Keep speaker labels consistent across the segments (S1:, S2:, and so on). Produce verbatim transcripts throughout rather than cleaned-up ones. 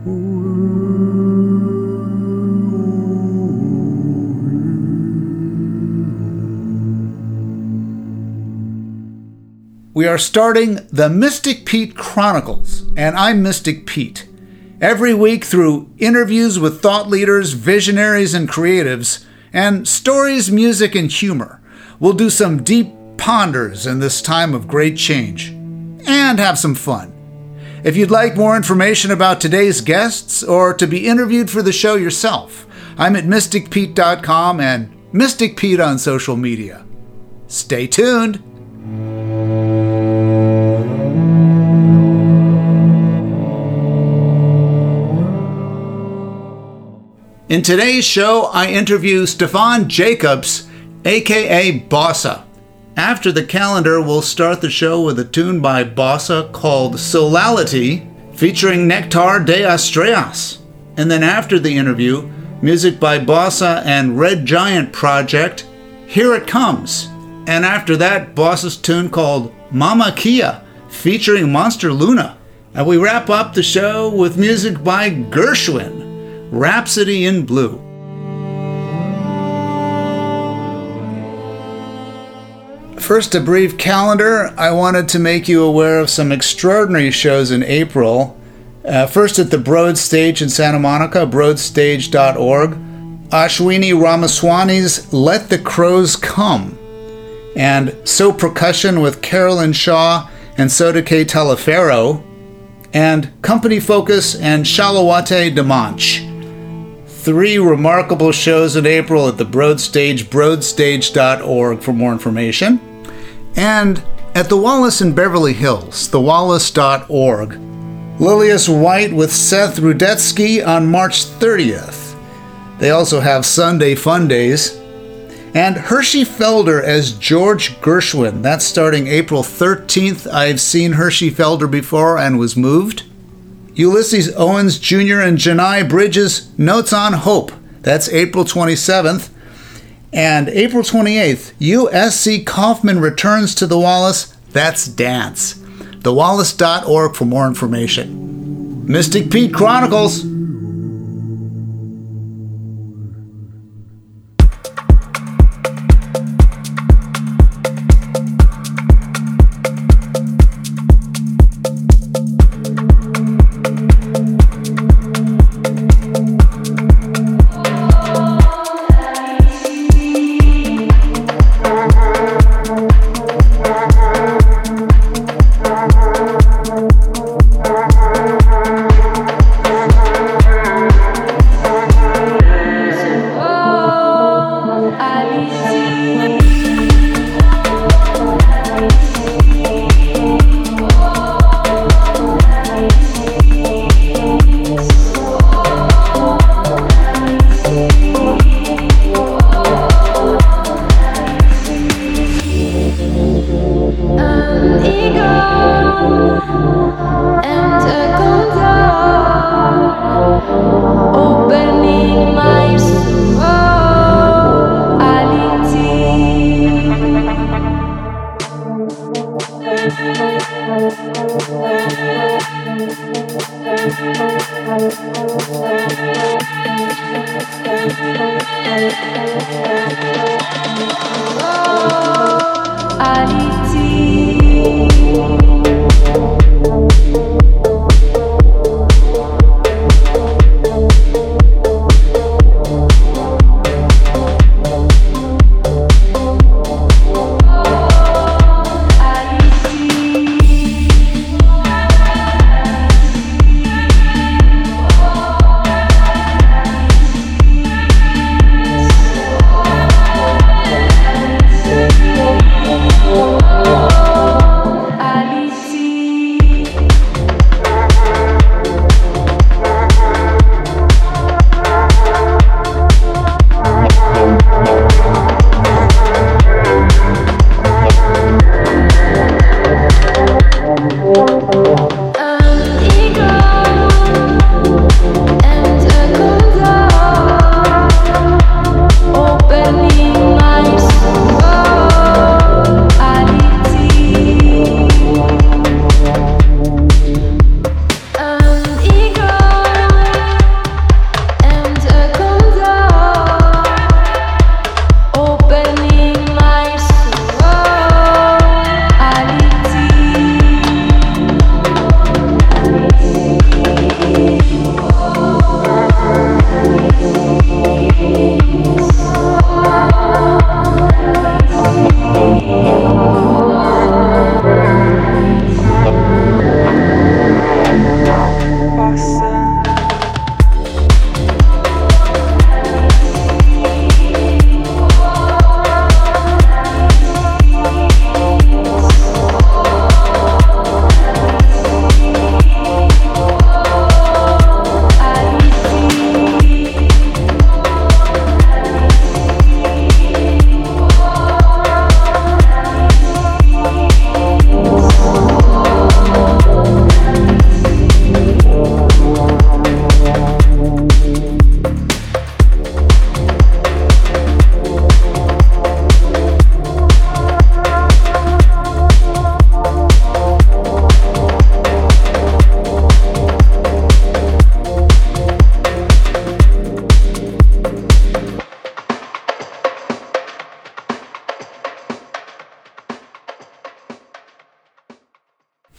S1: We are starting the Mystic Pete Chronicles, and I'm Mystic Pete. Every week, through interviews with thought leaders, visionaries, and creatives, and stories, music, and humor, we'll do some deep ponders in this time of great change, and have some fun. If you'd like more information about today's guests, or to be interviewed for the show yourself, I'm at mystic pete dot com and Mystic Pete on social media. Stay tuned! In today's show, I interview Stefan Jacobs, aka Bossa. After the calendar, we'll start the show with a tune by Bossa called Solality, featuring Nectar de Estrellas. And then after the interview, music by Bossa and Red Giant Project, Here It Comes. And after that, Bossa's tune called Mama Kia, featuring Monster Luna. And we wrap up the show with music by Gershwin, Rhapsody in Blue. First, a brief calendar. I wanted to make you aware of some extraordinary shows in April. Uh, first at the Broad Stage in Santa Monica, broad stage dot org. Ashwini Ramaswamy's Let the Crows Come. And So Percussion with Carolyn Shaw and Sodike Talaferro. And Company Focus and Shalawate Demanche. Three remarkable shows in April at the Broad Stage, broad stage dot org for more information. And at the Wallace in Beverly Hills, the wallace dot org. Lilius White with Seth Rudetsky on March thirtieth. They also have Sunday Fun Days. And Hershey Felder as George Gershwin. That's starting April thirteenth. I've seen Hershey Felder before and was moved. Ulysses Owens Junior and Janai Bridges, Notes on Hope. That's April twenty-seventh. And April twenty-eighth, U S C Kaufman returns to the Wallace. That's Dance. the wallace dot org for more information. Mystic Pete Chronicles.
S2: Ali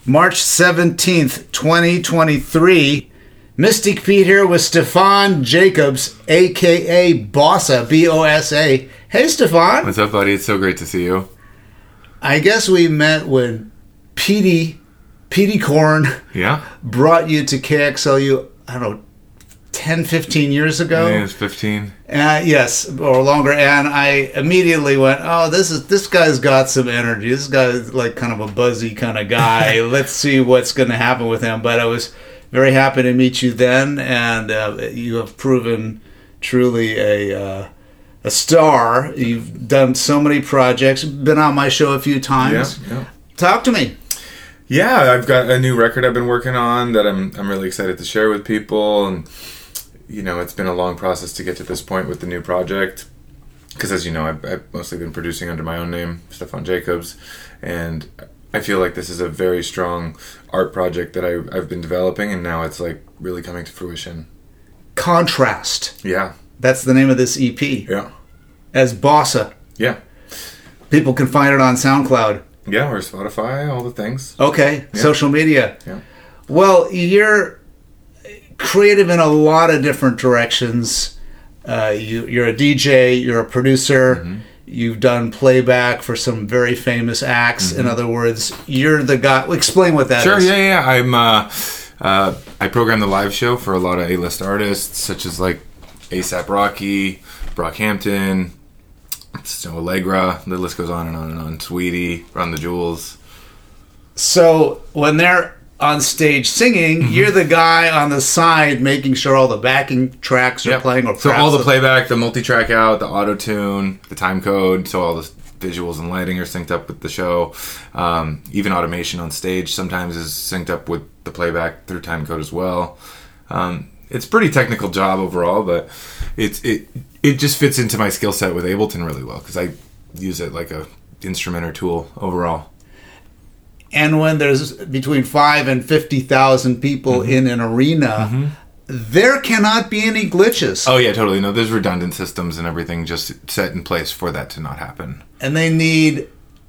S1: March seventeenth, twenty twenty-three. Mystic Pete here with Stefan Jacobs, a k a. Bossa, B O S A. Hey, Stefan.
S2: What's up, buddy? It's so great to see you.
S1: I guess we met when Petey, Petey Korn
S2: yeah.
S1: brought you to K X L U, I don't know, ten, fifteen years ago.
S2: I think it was fifteen.
S1: Uh, yes, or longer. And I immediately went, oh, this is this guy's got some energy. This guy's like kind of a buzzy kind of guy. Let's see what's going to happen with him. But I was very happy to meet you then, and uh, you have proven truly a uh, a star. You've done so many projects, been on my show a few times.
S2: Yeah, yeah.
S1: Talk to me.
S2: Yeah, I've got a new record I've been working on that I'm I'm really excited to share with people, and you know, it's been a long process to get to this point with the new project. Because as you know, I've, I've mostly been producing under my own name, Stefan Jacobs, and I feel like this is a very strong art project that I, I've been developing, and now it's like really coming to fruition.
S1: Contrast.
S2: Yeah.
S1: That's the name of this E P.
S2: Yeah.
S1: As Bossa.
S2: Yeah.
S1: People can find it on SoundCloud.
S2: Yeah, or Spotify, all the things.
S1: Okay. Yeah. Social media.
S2: Yeah.
S1: Well, you're creative in a lot of different directions. Uh, you, you're a D J, you're a producer, mm-hmm. You've done playback for some very famous acts. Mm-hmm. In other words, you're the guy. Explain what that
S2: sure,
S1: is.
S2: Sure, yeah, yeah. I'm, uh, uh, I program the live show for a lot of A-list artists, such as like A$AP Rocky, Brockhampton, Snow Allegra, the list goes on and on and on. Sweetie, Run the Jewels.
S1: So when they're on stage singing, mm-hmm. you're the guy on the side making sure all the backing tracks are
S2: yep.
S1: playing. Or
S2: so all the playback, the multi-track out, the auto-tune, the time code, so all the visuals and lighting are synced up with the show. Um, even automation on stage sometimes is synced up with the playback through time code as well. Um, it's a pretty technical job overall, but it's it it just fits into my skill set with Ableton really well because I use it like a instrument or tool overall.
S1: And when there's between five and fifty thousand people mm-hmm. in an arena, mm-hmm. there cannot be any glitches.
S2: Oh yeah, totally. No, there's redundant systems and everything just set in place for that to not happen.
S1: And they need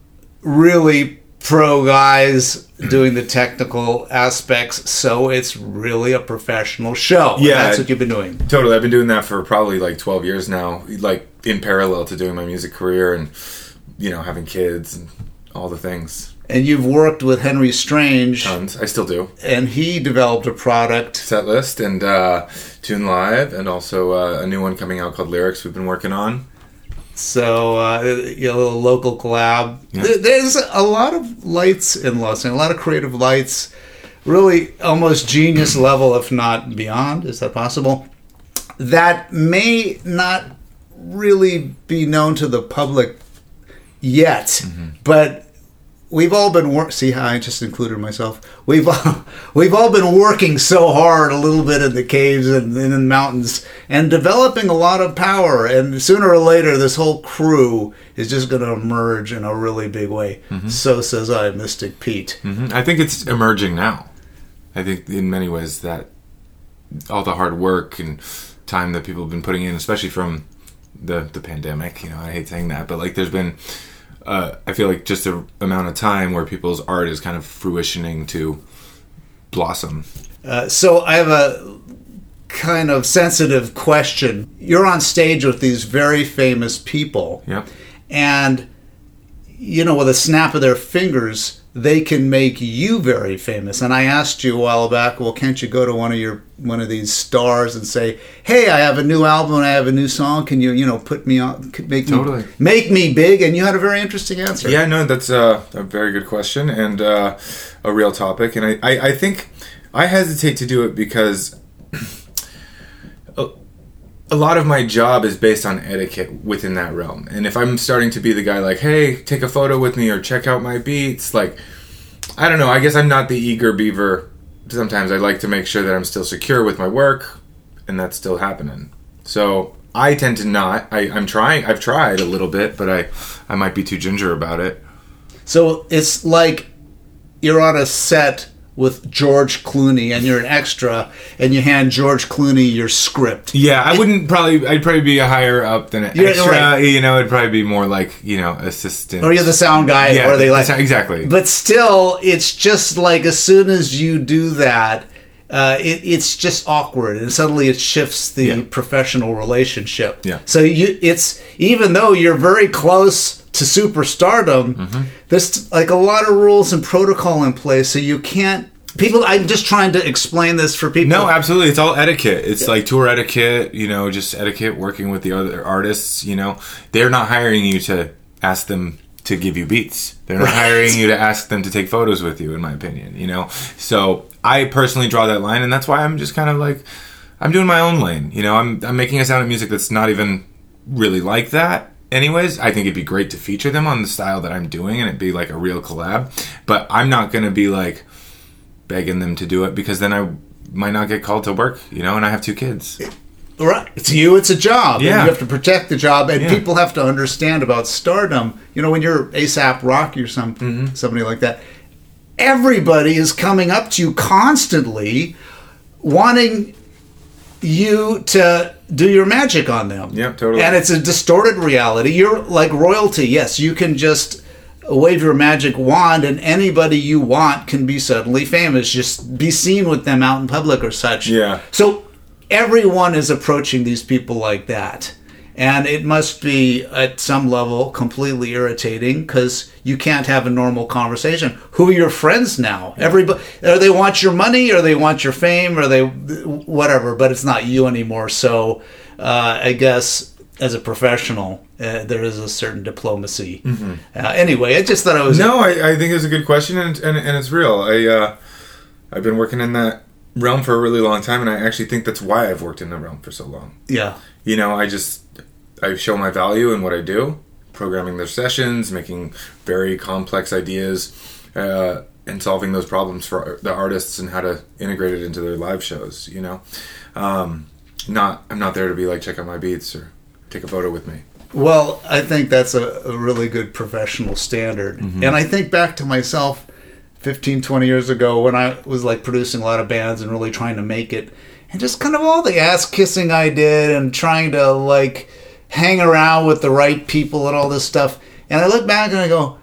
S1: really pro guys doing the technical aspects, so it's really a professional show.
S2: Yeah,
S1: that's what you've been doing.
S2: Totally. I've been doing that for probably like twelve years now, like in parallel to doing my music career and you know having kids and all the things.
S1: And you've worked with Henry Strange.
S2: Tons. I still do.
S1: And he developed a product.
S2: Setlist and uh, Tune Live, and also uh, a new one coming out called Lyrics we've been working on.
S1: So, uh, you know, a little local collab. Yeah. There's a lot of lights in Los Angeles, a lot of creative lights. Really almost genius level, if not beyond. Is that possible? That may not really be known to the public yet, mm-hmm. but we've all been work. See how I just included myself. We've all, we've all been working so hard, a little bit in the caves and in the mountains, and developing a lot of power. And sooner or later, this whole crew is just going to emerge in a really big way. Mm-hmm. So says I, Mystic Pete.
S2: Mm-hmm. I think it's emerging now. I think in many ways that all the hard work and time that people have been putting in, especially from the the pandemic. You know, I hate saying that, but like there's been. Uh, I feel like just an amount of time where people's art is kind of fruitioning to blossom. Uh,
S1: so I have a kind of sensitive question. You're on stage with these very famous people.
S2: Yep.
S1: And, you know, with a snap of their fingers, they can make you very famous. And I asked you a while back, well, can't you go to one of your one of these stars and say, hey, I have a new album and I have a new song. Can you, you know, put me on, make
S2: totally.
S1: me make me big? And you had a very interesting answer.
S2: Yeah, no, that's a, a very good question and uh, a real topic. And I, I, I think I hesitate to do it because a, a lot of my job is based on etiquette within that realm. And if I'm starting to be the guy like, hey, take a photo with me or check out my beats, like, I don't know, I guess I'm not the eager beaver. Sometimes I like to make sure that I'm still secure with my work, and that's still happening. So I tend to not. I, I'm trying. I've tried a little bit, but I, I might be too ginger about it.
S1: So it's like you're on a set with George Clooney and you're an extra and you hand George Clooney your script.
S2: Yeah, I wouldn't probably, I'd probably be a higher up than an
S1: You're
S2: extra,
S1: right.
S2: you know, it'd probably be more like, you know, assistant.
S1: Or you're the sound guy,
S2: Yeah,
S1: or they like...
S2: the- exactly.
S1: But still, it's just like as soon as you do that, uh, it, it's just awkward, and suddenly it shifts the
S2: Yeah.
S1: professional relationship.
S2: Yeah.
S1: So you, it's even though you're very close to superstardom,
S2: Mm-hmm.
S1: there's like a lot of rules and protocol in place, so you can't. People, I'm just trying to explain this for people.
S2: No, absolutely. It's all etiquette. It's like tour etiquette, you know, just etiquette, working with the other artists, you know. They're not hiring you to ask them to give you beats. They're not
S1: Right.
S2: hiring you to ask them to take photos with you, in my opinion, you know. So I personally draw that line, and that's why I'm just kind of like, I'm doing my own lane. You know, I'm, I'm making a sound of music that's not even really like that. Anyways, I think it'd be great to feature them on the style that I'm doing, and it'd be like a real collab. But I'm not going to be like begging them to do it, because then I might not get called to work, you know, and I have two kids.
S1: Right. To you, it's a job.
S2: Yeah.
S1: And you have to protect the job. And
S2: Yeah.
S1: people have to understand about stardom. You know, when you're ASAP Rocky or some,
S2: Mm-hmm.
S1: somebody like that, everybody is coming up to you constantly wanting you to do your magic on them.
S2: Yep, totally.
S1: And it's a distorted reality. You're like royalty. Yes, you can just wave your magic wand and anybody you want can be suddenly famous. Just be seen with them out in public or such.
S2: Yeah.
S1: So everyone is approaching these people like that. And it must be, at some level, completely irritating because you can't have a normal conversation. Who are your friends now? Everybody, or they want your money, or they want your fame, or they whatever. But it's not you anymore. So, uh, I guess as a professional, uh, there is a certain diplomacy. Mm-hmm. Uh, anyway, I just thought I was
S2: No, I, I think it's a good question, and and, and it's real. I uh, I've been working in that realm for a really long time, and I actually think that's why I've worked in the realm for so long.
S1: yeah.
S2: You know, I just I show my value in what I do, programming their sessions, making very complex ideas, uh, and solving those problems for the artists and how to integrate it into their live shows. You know, um, not I'm not there to be like, check out my beats or take a photo with me.
S1: Well, I think that's a, a really good professional standard.
S2: Mm-hmm.
S1: And I think back to myself fifteen, twenty years ago when I was like producing a lot of bands and really trying to make it. And just kind of all the ass kissing I did and trying to like hang around with the right people and all this stuff. And I look back and I go,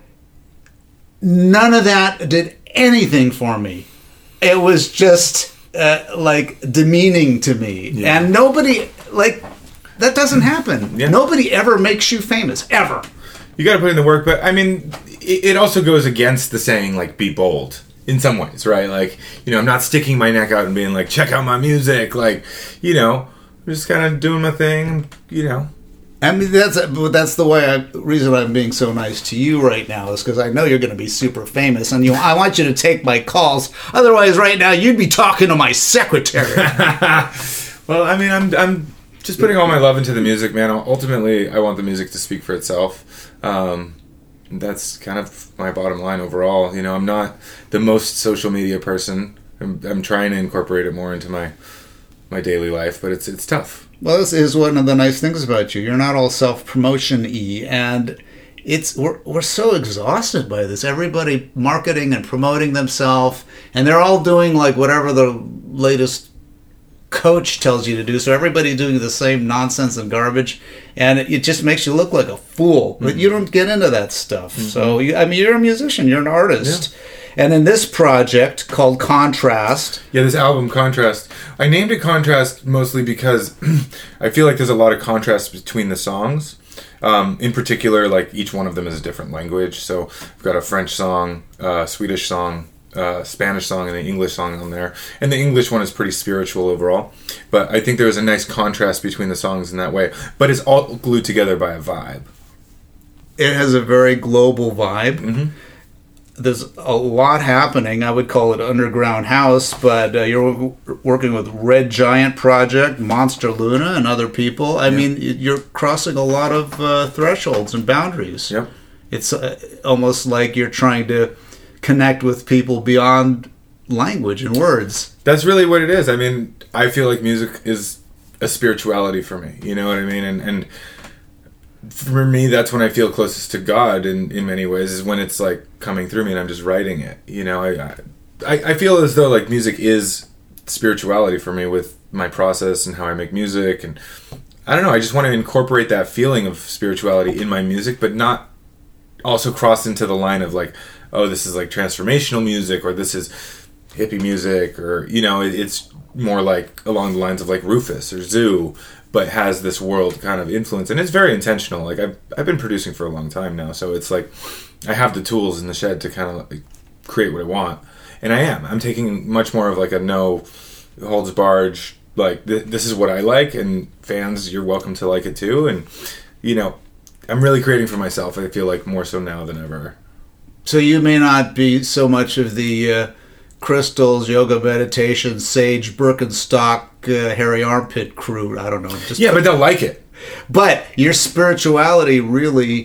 S1: none of that did anything for me. It was just uh, like demeaning to me.
S2: Yeah.
S1: And nobody, like, that doesn't happen.
S2: Yeah.
S1: Nobody ever makes you famous, ever.
S2: You got to put in the work, but I mean, it, it also goes against the saying like be bold in some ways, right? Like, you know, I'm not sticking my neck out and being like, check out my music, like, you know, I'm just kind of doing my thing, you know.
S1: I mean, that's but that's the way. I, reason I'm being so nice to you right now is because I know you're going to be super famous, and you. I want you to take my calls. Otherwise, right now you'd be talking to my secretary.
S2: Well, I mean, I'm I'm just putting all my love into the music, man. Ultimately, I want the music to speak for itself. Um, that's kind of my bottom line overall. You know, I'm not the most social media person. I'm, I'm trying to incorporate it more into my my daily life, but it's it's tough.
S1: Well, this is one of the nice things about you. You're not all self-promotion-y, and it's we're we're so exhausted by this. Everybody marketing and promoting themselves, and they're all doing like whatever the latest coach tells you to do. So everybody's doing the same nonsense and garbage, and it, it just makes you look like a fool. But
S2: Mm-hmm.
S1: you don't get into that stuff. Mm-hmm. So you, I mean, you're a musician. You're an artist. Yeah. And in this project called Contrast...
S2: Yeah, this album, Contrast. I named it Contrast mostly because I feel like there's a lot of contrast between the songs. Um, in particular, like, each one of them is a different language. So we've got a French song, a Swedish song, a Spanish song, and an English song on there. And the English one is pretty spiritual overall. But I think there's a nice contrast between the songs in that way. But it's all glued together by a vibe.
S1: It has a very global vibe.
S2: Mm-hmm.
S1: There's a lot happening. I would call it underground house, but uh, you're w- working with Red Giant Project, Monster Luna, and other people. I
S2: yeah.
S1: mean, you're crossing a lot of uh, thresholds and boundaries.
S2: Yep.
S1: It's uh, almost like you're trying to connect with people beyond language and words.
S2: That's really what it is. I mean, I feel like music is a spirituality for me. You know what I mean? And and for me, that's when I feel closest to God in, in many ways, is when it's like coming through me and I'm just writing it. You know, I, I I, I feel as though like music is spirituality for me with my process and how I make music, and I don't know, I just want to incorporate that feeling of spirituality in my music, but not also cross into the line of like, oh, this is like transformational music, or this is hippie music, or, you know, it, it's more like along the lines of like Rufus or Zoo, but has this world kind of influence, and it's very intentional. Like I've I've been producing for a long time now, so it's like I have the tools in the shed to kind of like create what I want, and I am. I'm taking much more of like a no holds barge. Like th- this is what I like, and fans, you're welcome to like it too. And you know, I'm really creating for myself. I feel like more so now than ever.
S1: So you may not be so much of the uh, crystals, yoga, meditation, sage, Birkenstock, uh, hairy armpit crew. I don't know. Just
S2: yeah, but they'll like it.
S1: But your spirituality really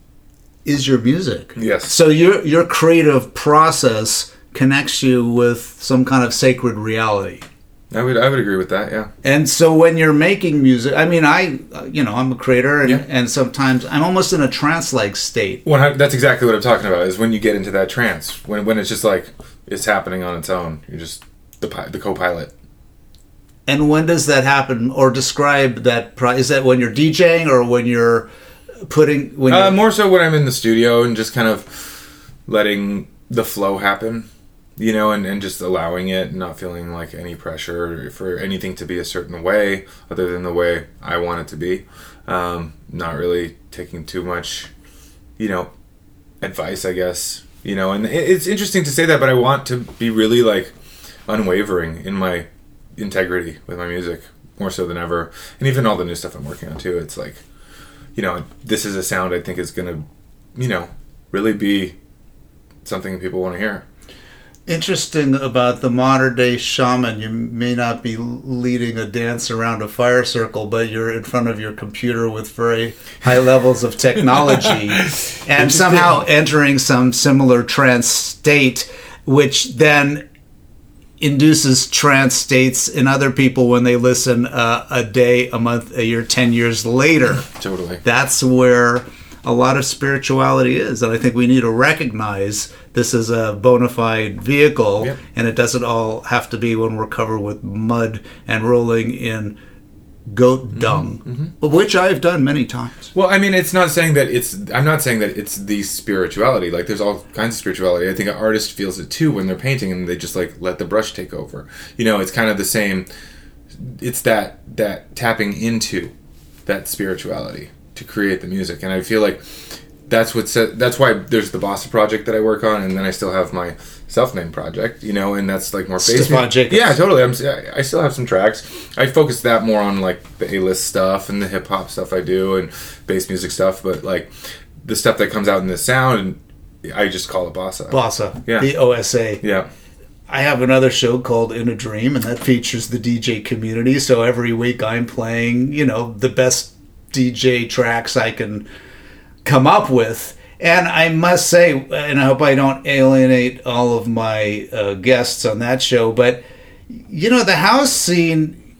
S1: is your music.
S2: Yes.
S1: So your your creative process connects you with some kind of sacred reality.
S2: I would I would agree with that, yeah.
S1: And so when you're making music, I mean, I, you know, I'm a creator, and,
S2: yeah.
S1: and sometimes I'm almost in a trance-like state.
S2: Well, that's exactly what I'm talking about, is when you get into that trance, when when it's just like, it's happening on its own. You're just the the co-pilot.
S1: And when does that happen? Or describe that, pro- is that when you're DJing, or when you're putting... When
S2: uh,
S1: you're...
S2: More so when I'm in the studio and just kind of letting the flow happen. You know, and, and just allowing it, not feeling like any pressure for anything to be a certain way other than the way I want it to be. Um, not really taking too much, you know, advice, I guess. You know, and it's interesting to say that, but I want to be really, like, unwavering in my integrity with my music, more so than ever. And even all the new stuff I'm working on, too. It's like, you know, this is a sound I think is going to, you know, really be something people want to hear.
S1: Interesting about the modern day shaman. You may not be leading a dance around a fire circle, but you're in front of your computer with very high levels of technology and somehow entering some similar trance state, which then induces trance states in other people when they listen uh, a day, a month, a year, ten years later.
S2: Totally.
S1: That's where a lot of spirituality is, and I think we need to recognize this is a bona fide vehicle,
S2: yep.
S1: and it doesn't all have to be when we're covered with mud and rolling in goat dung, mm-hmm. which I've done many times.
S2: Well, I mean, it's not saying that it's, I'm not saying that it's the spirituality. Like, there's all kinds of spirituality. I think an artist feels it too when they're painting, and they just, like, let the brush take over. You know, it's kind of the same, it's that, that tapping into that spirituality to create the music. And I feel like that's what set, that's why there's the Bossa project that I work on, and then I still have my self-named project, you know, and that's like more bass music. Yeah, totally. I'm, I still have some tracks. I focus that more on like the A-list stuff and the hip-hop stuff I do and bass music stuff, but like the stuff that comes out in the sound, I just call it Bossa.
S1: Bossa.
S2: Yeah.
S1: B O S A.
S2: Yeah.
S1: I have another show called In a Dream, and that features the D J community, so every week I'm playing, you know, the best D J tracks I can come up with. And I must say, and I hope I don't alienate all of my uh, guests on that show, but you know, the house scene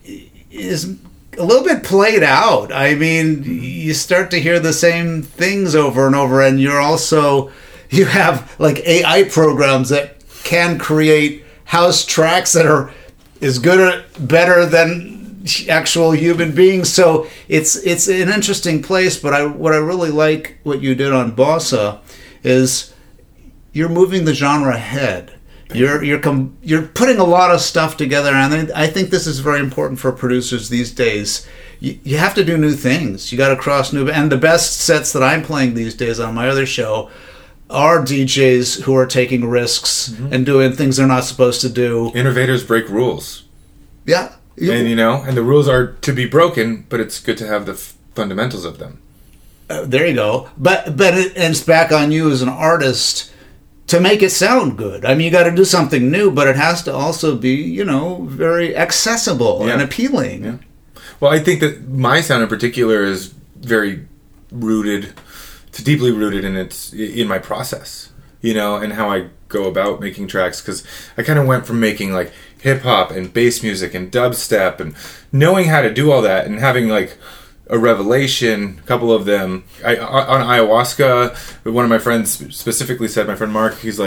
S1: is a little bit played out. I mean, you start to hear the same things over and over, and you're also, you have like A I programs that can create house tracks that are as good or better than actual human beings. So it's it's an interesting place. But I what I really like what you did on Bossa is you're moving the genre ahead. You're you're com- you're putting a lot of stuff together, and I think this is very important for producers these days. You, you have to do new things. You got to cross new. And the best sets that I'm playing these days on my other show are D Js who are taking risks mm-hmm. and doing things they're not supposed to do.
S2: Innovators break rules.
S1: Yeah.
S2: And, you know, and the rules are to be broken, but it's good to have the f- fundamentals of them.
S1: Uh, there you go. But but it, and it's back on you as an artist to make it sound good. I mean, you got to do something new, but it has to also be, you know, very accessible
S2: yeah.
S1: and appealing.
S2: Yeah. Well, I think that my sound in particular is very rooted, it's deeply rooted in its in my process, you know, and how I go about making tracks, because I kind of went from making like hip hop and bass music and dubstep and knowing how to do all that and having like a revelation, a couple of them I, on ayahuasca. One of my friends specifically said, my friend Mark, he's like,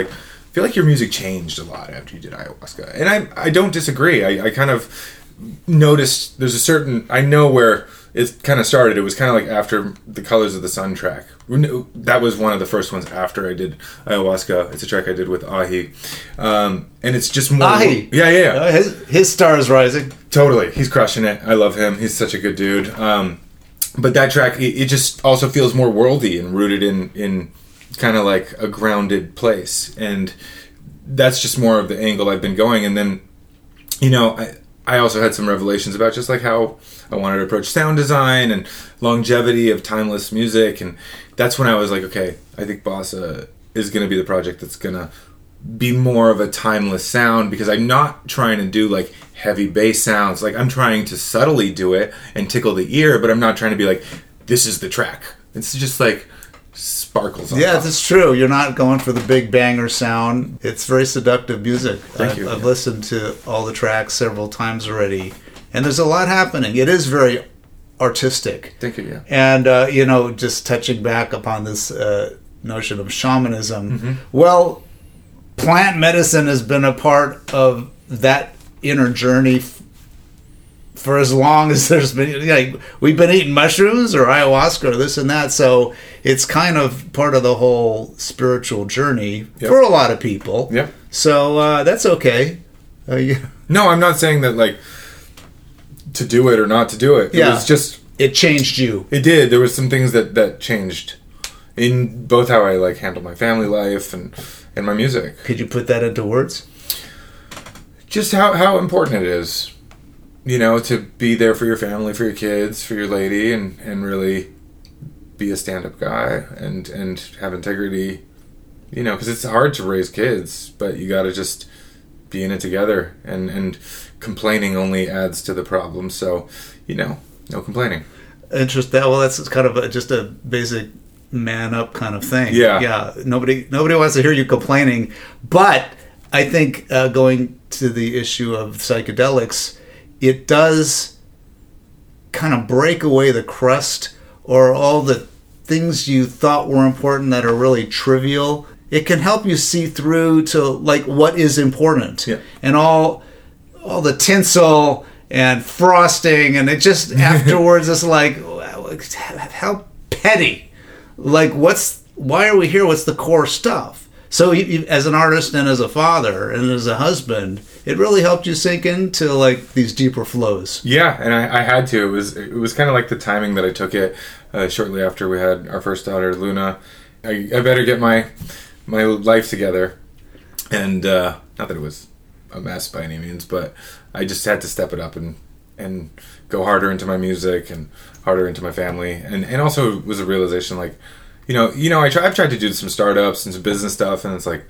S2: feel like your music changed a lot after you did ayahuasca. And I I don't disagree. I, I kind of noticed there's a certain, I know where it kind of started. It was kind of like after the Colors of the Sun track. That was one of the first ones after I did ayahuasca. It's a track I did with Ahi. Um, and it's just more...
S1: Ahi?
S2: Yeah, yeah, yeah.
S1: Uh, his, his star is rising.
S2: Totally. He's crushing it. I love him. He's such a good dude. Um, but that track, it, it just also feels more worldy and rooted in, in kind of like a grounded place. And that's just more of the angle I've been going. And then, you know, I, I also had some revelations about just like how I wanted to approach sound design and longevity of timeless music. And that's when I was like, okay, I think Bossa is going to be the project that's going to be more of a timeless sound, because I'm not trying to do like heavy bass sounds. Like, I'm trying to subtly do it and tickle the ear, but I'm not trying to be like, this is the track. It's just like sparkles on
S1: Yeah,
S2: top.
S1: that's true. You're not going for the big banger sound. It's very seductive music.
S2: Thank
S1: I've,
S2: you.
S1: I've listened to all the tracks several times already, and there's a lot happening. It is very artistic.
S2: Thank you, yeah.
S1: And, uh, you know, just touching back upon this uh, notion of shamanism,
S2: Mm-hmm.
S1: well, plant medicine has been a part of that inner journey f- for as long as there's been, like, we've been eating mushrooms or ayahuasca or this and that, so it's kind of part of the whole spiritual journey
S2: Yep.
S1: for a lot of people.
S2: Yep.
S1: So uh, that's okay. Uh, yeah.
S2: No, I'm not saying that like to do it or not to do it. It
S1: Yeah.
S2: was just,
S1: It changed you.
S2: it did. There was some things that, that changed in both how I like handle my family life and, and my music.
S1: Could you put that into words?
S2: Just how, how important it is, you know, to be there for your family, for your kids, for your lady, and, and really be a stand-up guy and, and have integrity, you know, because it's hard to raise kids, but you got to just be in it together, and, and complaining only adds to the problem. So, you know, no complaining.
S1: Interesting. Well, that's kind of a, just a basic man up kind of thing.
S2: Yeah.
S1: Yeah. Nobody nobody wants to hear you complaining. But I think uh, going to the issue of psychedelics, it does kind of break away the crust, or all the things you thought were important that are really trivial. It can help you see through to like what is important.
S2: Yeah.
S1: And all all the tinsel and frosting, and it just afterwards it's like, how petty. Like, what's why are we here? What's the core stuff? So you, you, as an artist and as a father and as a husband, it really helped you sink into like these deeper flows.
S2: Yeah, and I, I had to. It was it was kind of like the timing that I took it. Uh, shortly after we had our first daughter, Luna, I, I better get my my life together. And uh, not that it was a mess by any means, but I just had to step it up and and go harder into my music and harder into my family. And and also it was a realization, like, you know, you know, I try, I've tried to do some startups and some business stuff, and it's like,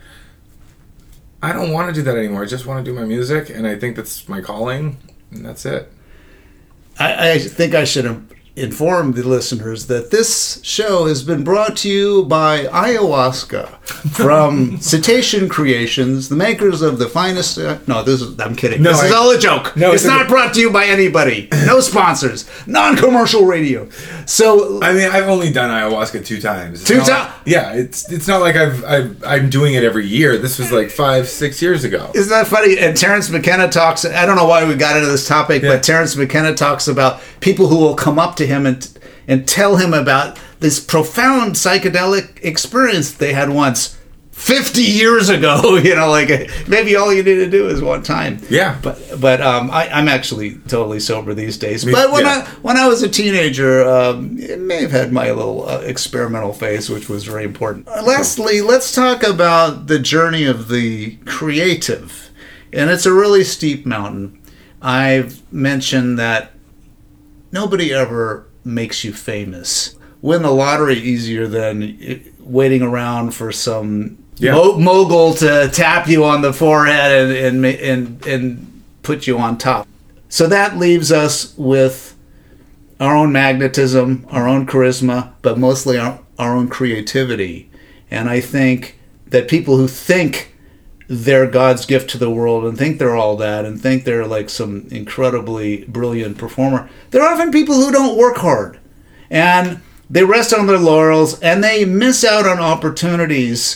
S2: I don't want to do that anymore. I just want to do my music, and I think that's my calling, and that's it.
S1: I, I think I should inform the listeners that this show has been brought to you by ayahuasca from Cetacean Creations, the makers of the finest. Uh, no, this is. I'm kidding.
S2: No,
S1: this is
S2: I-
S1: all a joke.
S2: No,
S1: it's
S2: it's
S1: not
S2: a-
S1: brought to you by anybody. No sponsors. Non-commercial radio. So
S2: I mean, I've only done ayahuasca two times. It's
S1: Two
S2: not
S1: ti-
S2: like- Yeah, it's it's not like I've, I've I'm doing it every year. This was like five, six years ago.
S1: isn't that funny? And Terrence McKenna talks. I don't know why we got into this topic,
S2: Yeah.
S1: but Terrence McKenna talks about people who will come up to him and and tell him about this profound psychedelic experience they had once fifty years ago. You know, like maybe all you need to do is one time.
S2: Yeah.
S1: But but um, I, I'm actually totally sober these days.
S2: Me-
S1: but when
S2: yeah.
S1: I when I was a teenager, um, it may have had my little uh, experimental phase, which was very important. Uh, lastly, let's talk about the journey of the creative, and it's a really steep mountain. I've mentioned that nobody ever makes you famous. Win the lottery easier than uh, waiting around for some
S2: Yeah.
S1: mo- mogul to tap you on the forehead and, and ma- and and put you on top. So that leaves us with our own magnetism, our own charisma, but mostly our, our own creativity. And I think that people who think they're God's gift to the world and think they're all that and think they're like some incredibly brilliant performer, they're often people who don't work hard. And they rest on their laurels and they miss out on opportunities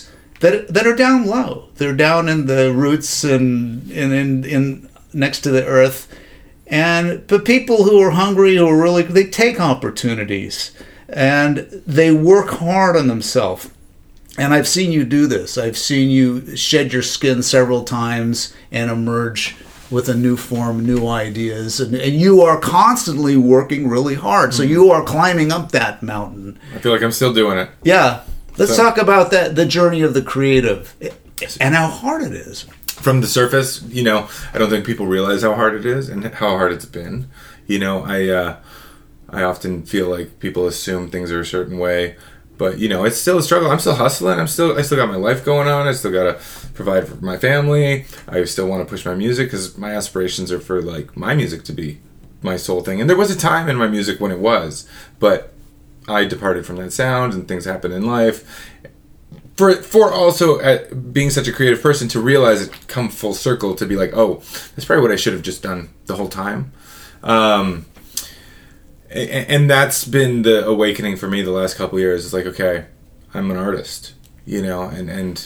S1: that that are down low. They're down in the roots and in in, in next to the earth. And but people who are hungry, who are really, they take opportunities and they work hard on themselves. And I've seen you do this. I've seen you shed your skin several times and emerge with a new form, new ideas. And, and you are constantly working really hard. So you are climbing up that mountain.
S2: I feel like I'm still doing it.
S1: Yeah. Let's
S2: So-
S1: talk about that, the journey of the creative and how hard it is.
S2: From the surface, you know, I don't think people realize how hard it is and how hard it's been. You know, I uh, I often feel like people assume things are a certain way, but you know, it's still a struggle. I'm still hustling. I'm still I still got my life going on. I still gotta provide for my family. I still want to push my music because my aspirations are for like my music to be my sole thing. And there was a time in my music when it was, but I departed from that sound and things happen in life. For for also uh, being such a creative person to realize it come full circle to be like, oh, that's probably what I should have just done the whole time. Um, and, and that's been the awakening for me the last couple of years. It's like, okay, I'm an artist, you know, and, and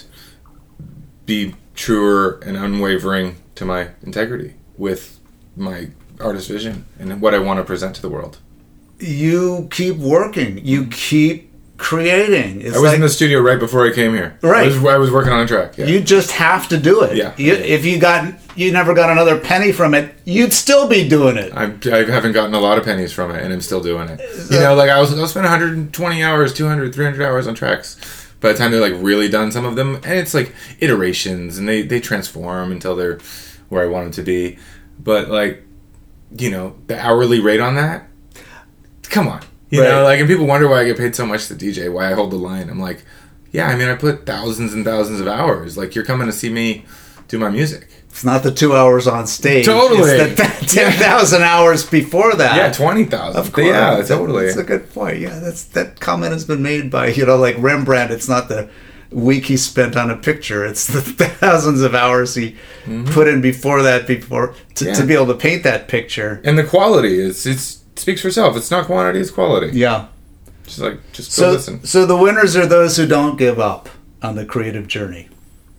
S2: be truer and unwavering to my integrity with my artist vision and what I want to present to the world.
S1: You keep working. You keep creating. It's
S2: I was
S1: like,
S2: in the studio right before I came here.
S1: Right.
S2: I was, I was working on a track. Yeah.
S1: You just have to do it.
S2: Yeah.
S1: You, if you got, you never got another penny from it, you'd still be doing it.
S2: I, I haven't gotten a lot of pennies from it, and I'm still doing it. You know, like I was, I'll spend one hundred twenty hours, two hundred, three hundred hours on tracks. By the time they're like really done, some of them, and it's like iterations, and they they transform until they're where I want them to be. But like, you know, the hourly rate on that, come on. You
S1: Right.
S2: know, like, and people wonder why I get paid so much to D J, why I hold the line. I'm like, yeah, I mean, I put thousands and thousands of hours. Like, you're coming to see me do my music.
S1: It's not the two hours on stage.
S2: Totally.
S1: It's the ten thousand hours before that.
S2: Yeah, twenty thousand.
S1: Of course.
S2: Yeah, totally.
S1: That's a good point. Yeah, that's that comment has been made by, you know, like Rembrandt. It's not the week he spent on a picture. It's the thousands of hours he mm-hmm. put in before that, before to,
S2: yeah.
S1: to be able to paint that picture.
S2: And the quality is it's speaks for itself. It's not quantity, it's quality.
S1: Yeah.
S2: Just like just go
S1: So,
S2: listen.
S1: so the winners are those who don't give up on the creative journey.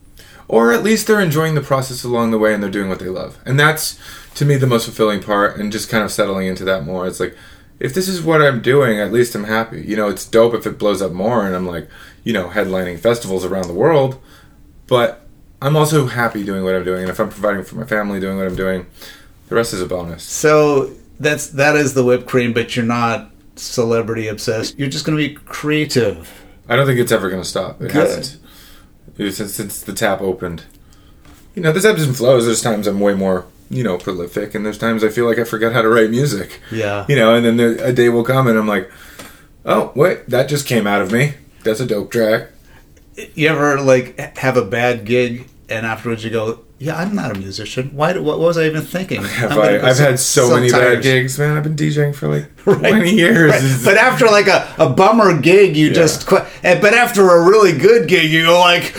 S2: Or at least they're enjoying the process along the way and they're doing what they love. And that's, to me, the most fulfilling part, and just kind of settling into that more. It's like, if this is what I'm doing, at least I'm happy. You know, it's dope if it blows up more and I'm like, you know, headlining festivals around the world. But I'm also happy doing what I'm doing. And if I'm providing for my family, doing what I'm doing, the rest is a bonus.
S1: So that's that is the whipped cream, but you're not celebrity obsessed. You're just going to be creative.
S2: I don't think it's ever going to stop. It
S1: Good.
S2: hasn't. Since, since the tap opened. You know, there's ebbs and flows. There's times I'm way more, you know, prolific, and there's times I feel like I forget how to write music.
S1: Yeah.
S2: You know, and then there, a day will come and I'm like, oh, wait, that just came out of me. That's a dope track.
S1: You ever, like, have a bad gig, and afterwards you go, yeah, I'm not a musician. Why? Do, what was I even thinking?
S2: Have
S1: I'm gonna
S2: I,
S1: go
S2: I've
S1: so-
S2: had so,
S1: so
S2: many
S1: tired.
S2: bad gigs, man. I've been DJing for like
S1: Right.
S2: twenty years.
S1: Right. But after like a, a bummer gig, you
S2: Yeah.
S1: just quit. And, but after a really good gig, you go like,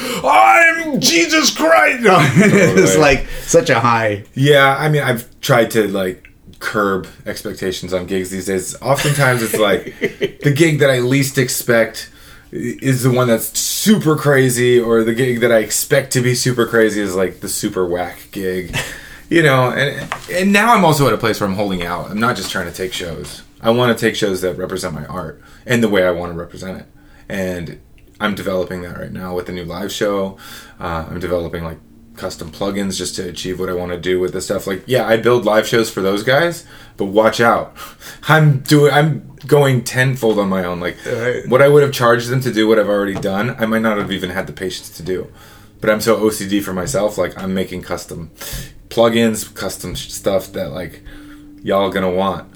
S1: I'm Jesus Christ. No, it's
S2: Totally.
S1: like such a high.
S2: Yeah, I mean, I've tried to like curb expectations on gigs these days. Oftentimes, it's like the gig that I least expect is the one that's super crazy, or the gig that I expect to be super crazy is like the super whack gig, you know. And and now I'm also at a place where I'm holding out. I'm not just trying to take shows. I want to take shows that represent my art and the way I want to represent it. And I'm developing that right now with the new live show. Uh, I'm developing like custom plugins just to achieve what I want to do with this stuff. Like, yeah, I build live shows for those guys, but watch out. I'm doing, I'm going tenfold on my own. Like,
S1: Right.
S2: what I would have charged them to do what I've already done, I might not have even had the patience to do. But I'm so O C D for myself, like, I'm making custom plugins, custom stuff that, like, y'all gonna want.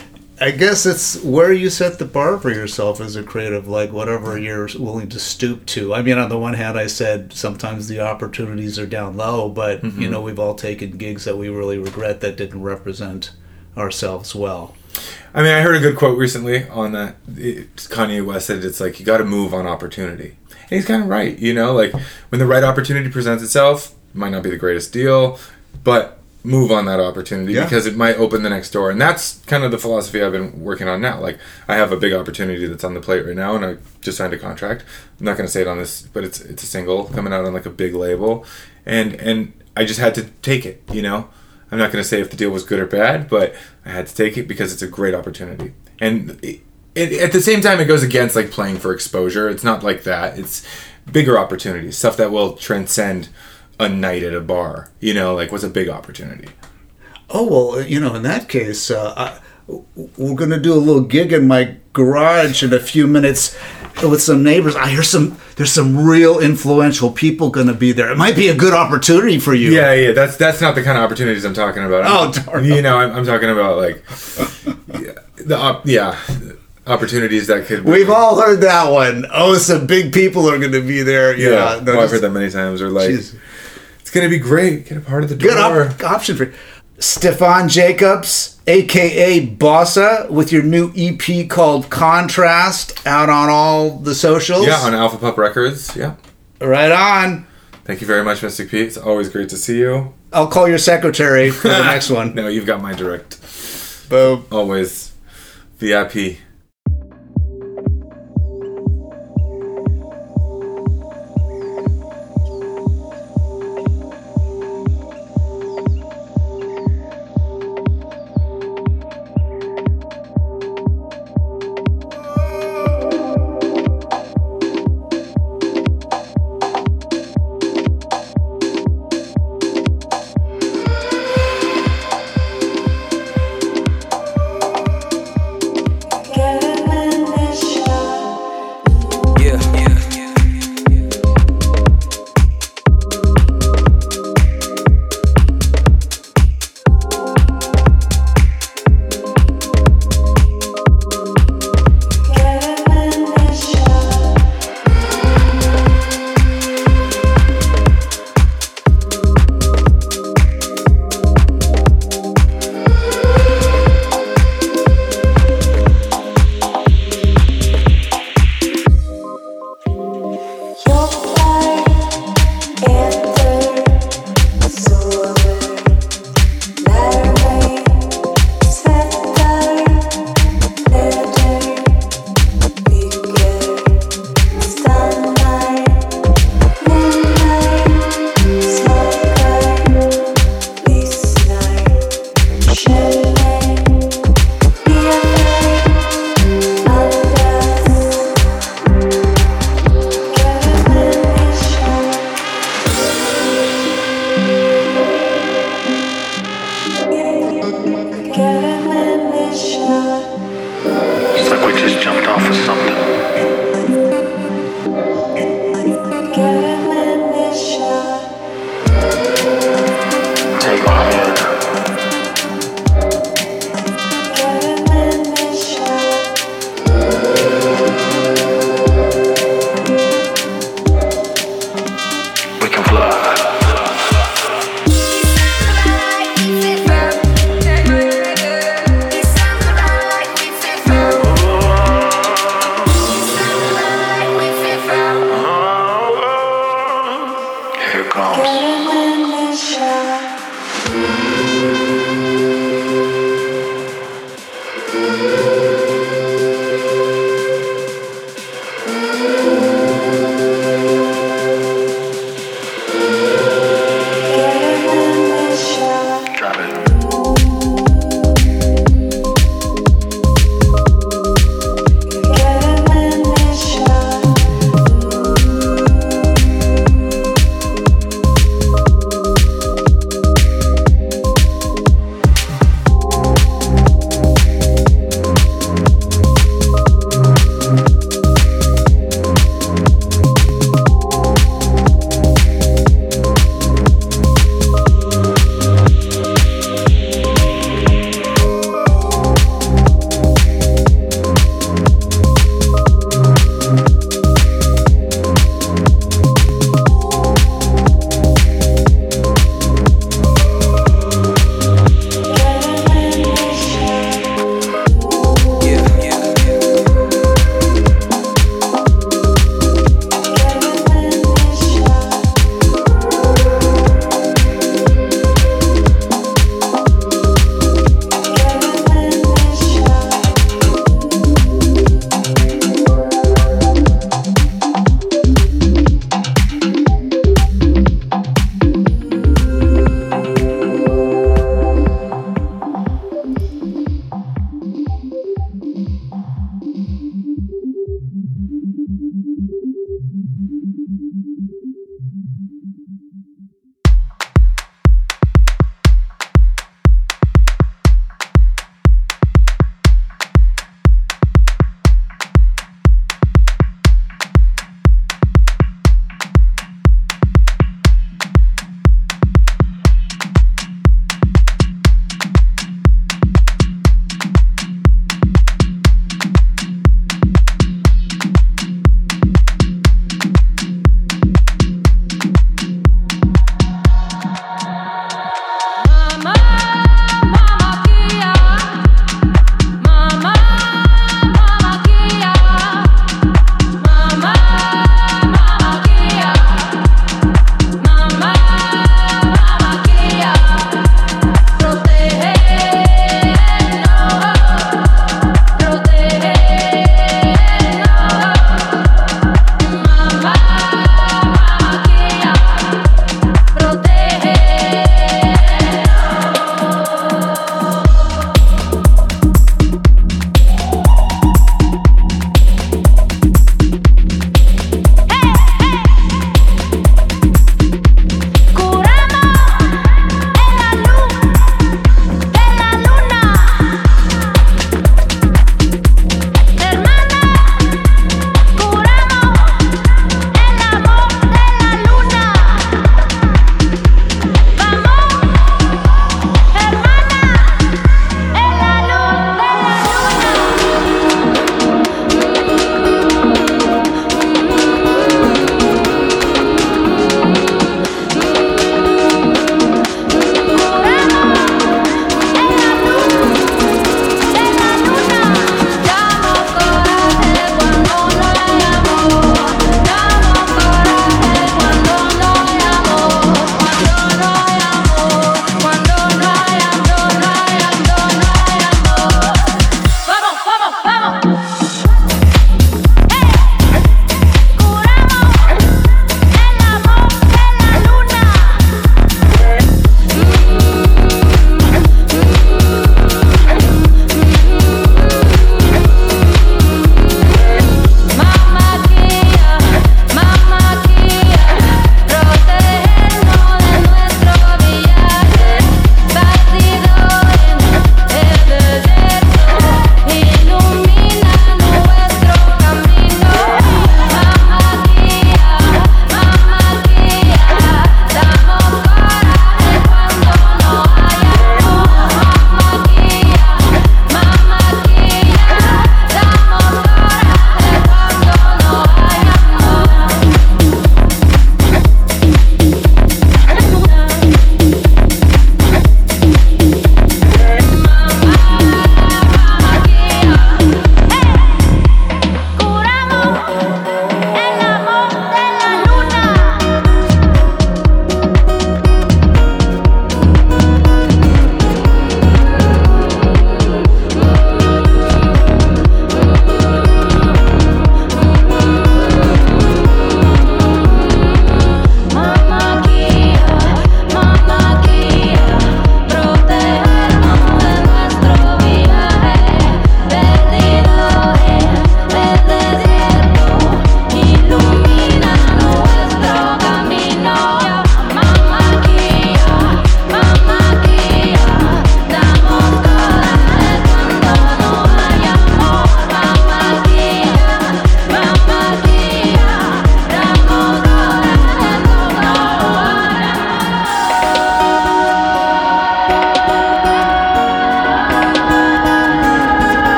S1: I guess it's where you set the bar for yourself as a creative, like whatever you're willing to stoop to. I mean, on the one hand, I said sometimes the opportunities are down low, but,
S2: Mm-hmm.
S1: you know, we've all taken gigs that we really regret that didn't represent ourselves well.
S2: I mean, I heard a good quote recently on that. It, Kanye West said it's like, you gotta move on opportunity. And he's kind of right, you know? Like, when the right opportunity presents itself, it might not be the greatest deal, but move on that opportunity
S1: Yeah.
S2: because it might open the next door. And that's kind of the philosophy I've been working on now. Like, I have a big opportunity that's on the plate right now, and I just signed a contract. I'm not going to say it on this, but it's it's a single coming out on like a big label, and and I just had to take it. You know, I'm not going to say if the deal was good or bad, but I had to take it because it's a great opportunity. And it, it, at the same time, it goes against like playing for exposure. It's not like that. It's bigger opportunities, stuff that will transcend a night at a bar, you know, like what's a big opportunity.
S1: Oh, well, you know, in that case, uh, I, we're going to do a little gig in my garage in a few minutes with some neighbors. I hear some, there's some real influential people going to be there. It might be a good opportunity for you.
S2: Yeah, yeah, that's that's not the kind of opportunities I'm talking about. I'm,
S1: Oh, darn.
S2: you know, I'm, I'm talking about like, yeah, the op, yeah, opportunities that could.
S1: We've all heard that one. Oh, some big people are going to be there.
S2: yeah,
S1: Yeah, no,
S2: well, I've
S1: just-
S2: heard that many times. Or like,
S1: Jeez.
S2: it's gonna be great. Get a part of the door.
S1: Good op- option for you. Stefan Jacobs, a k a. Bossa, with your new E P called Contrast, out on all the socials.
S2: Yeah, on Alpha Pup Records. Yeah.
S1: Right on.
S2: Thank you very much, Mystic Pete. It's always great to see you.
S1: I'll call your secretary for the next one.
S2: No, you've got my direct.
S1: Boom.
S2: Always V I P.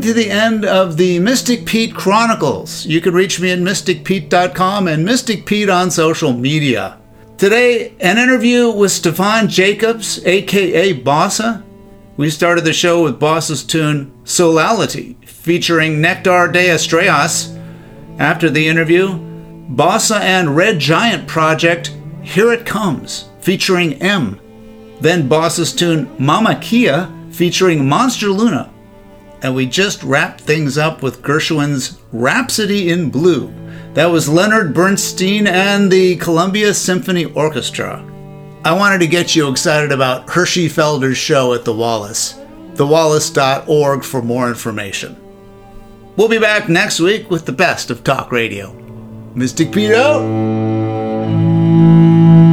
S1: to the end of the Mystic Pete Chronicles. You can reach me at mystic pete dot com and Mystic Pete on social media. Today, an interview with Stefan Jacobs, aka Bossa. We started the show with Bossa's tune Solality, featuring Nectar de Estrellas. After the interview, Bossa and Red Giant Project, Here It Comes, featuring M. Then Bossa's tune Mama Kia, featuring Monster Luna. And we just wrapped things up with Gershwin's Rhapsody in Blue. That was Leonard Bernstein and the Columbia Symphony Orchestra. I wanted to get you excited about Hershey Felder's show at the Wallace. the wallace dot org for more information. We'll be back next week with the best of talk radio. Mystic Pete out!